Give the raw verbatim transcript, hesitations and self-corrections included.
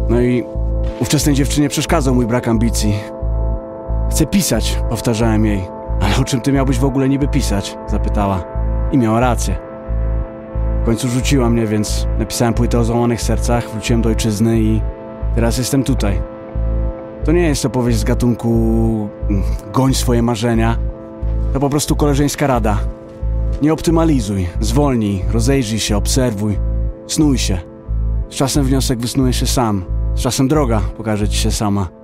No i ówczesnej dziewczynie przeszkadzał mój brak ambicji. Chcę pisać, powtarzałem jej. Ale o czym ty miałbyś w ogóle niby pisać? Zapytała. I miała rację. W końcu rzuciła mnie, więc napisałem płytę o złamanych sercach, wróciłem do ojczyzny i teraz jestem tutaj. To nie jest opowieść z gatunku goń swoje marzenia. To po prostu koleżeńska rada. Nie optymalizuj, zwolnij, rozejrzyj się, obserwuj, snuj się. Z czasem wniosek wysnuje się sam. Z czasem droga pokaże ci się sama.